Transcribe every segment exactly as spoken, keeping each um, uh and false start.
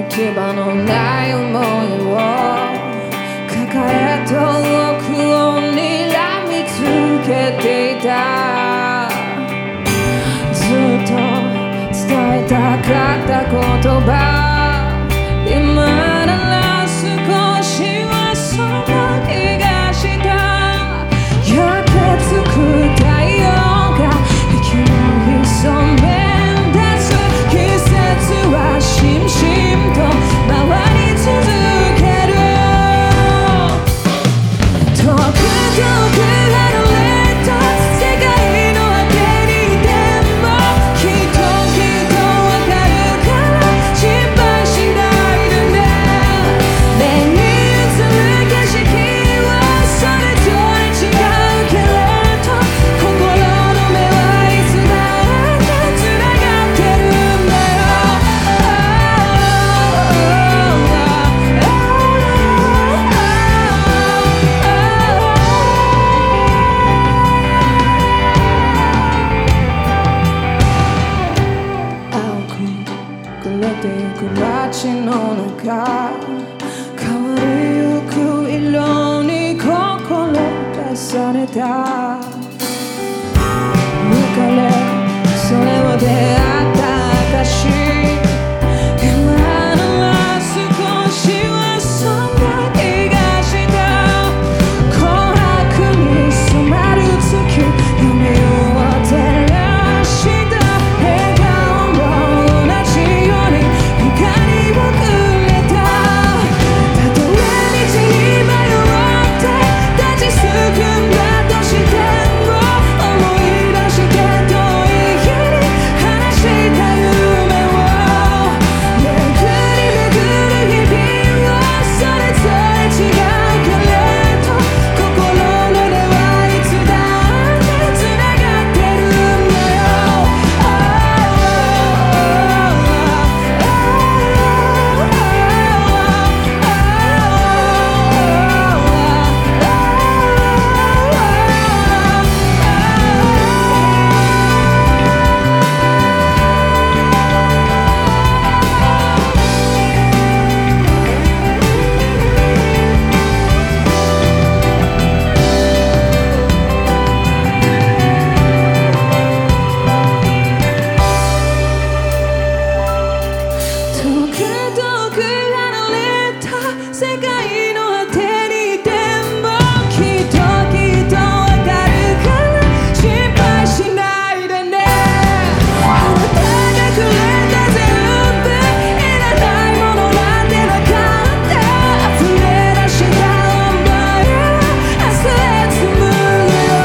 行き場のない想いを抱え遠くを睨みつけていた。ずっと伝えたかった言葉、今なら少しはその気がした。焼けつく太陽が息を潜め出す。季節はしんしんと回り続ける。遠く遠く離れた世界の果てにいてもきっときっとわかるから心配しないでね。目に映る景色はそれぞれ違うけれど、心の目はいつだってつながってるんだよ。青く暮れてゆく街の中、変わりゆく色に心出された。抜かれそれは出会った証。今なら少しはそんな気がした。紅白に染まる月、夢を照らした笑顔も同じように光をくれた。たとえ道に迷って立ちすくんだとしても、思い出して遠い日に話した夢をめくりめくる日々はそれぞれ違うけれど、心の根はいつだってつながってるんだよ。遠く遠く離れた世界の果てにいてもきっときっとわかるから心配しないでね。あなたがくれた全部いらないものなんてなかった。溢れ出した想いは明日へ紡ぐよ。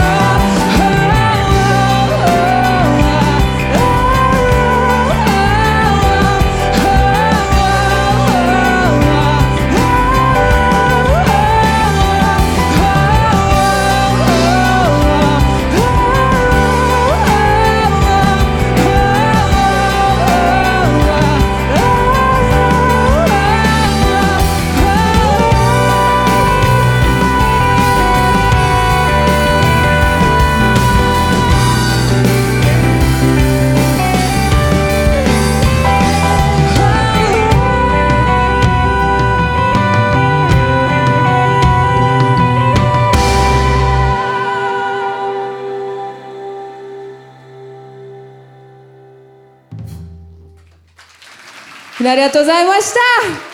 ありがとうございました。